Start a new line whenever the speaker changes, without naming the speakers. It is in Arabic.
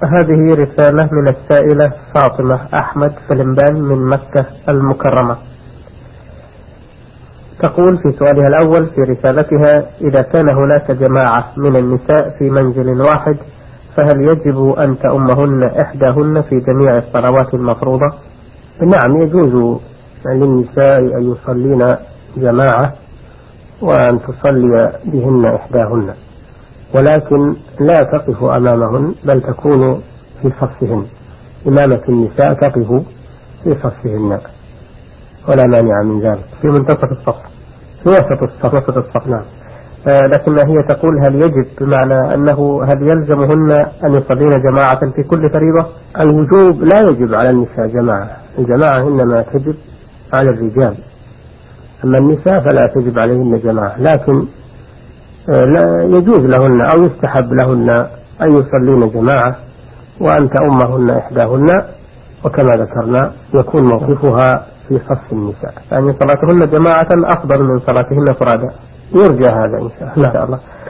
هذه رسالة من السائلة فاطمة أحمد فلمبان من مكة المكرمة. تقول في سؤالها الأول في رسالتها: إذا كان هناك جماعة من النساء في منزل واحد فهل يجب أن تؤمهن إحداهن في جميع الصلوات المفروضة؟
نعم، يجوز للنساء أن يصلين جماعة وأن تصلي بهن إحداهن، ولكن لا تقف أمامهن بل تكون في صفهن. إمامة النساء تقف في صفهن ولا مانع من ذلك،
في منتصف الصف،
في وسط الصف.
نعم. لكن هي تقول هل يجب، بمعنى أنه هل يلزمهن أن يصلين جماعة في كل فريضة؟
الوجوب لا يجب على النساء جماعة، الجماعة إنما تجب على الرجال، أما النساء فلا تجب عليهن جماعة، لكن لا يجوز لهن أو يستحب لهن أن يصلين جماعة وأن تؤمهن إحداهن، وكما ذكرنا يكون موقفها في صف النساء،
يعني صلاتهن جماعة أفضل من صلاتهن فرادى،
يرجى هذا إن شاء الله.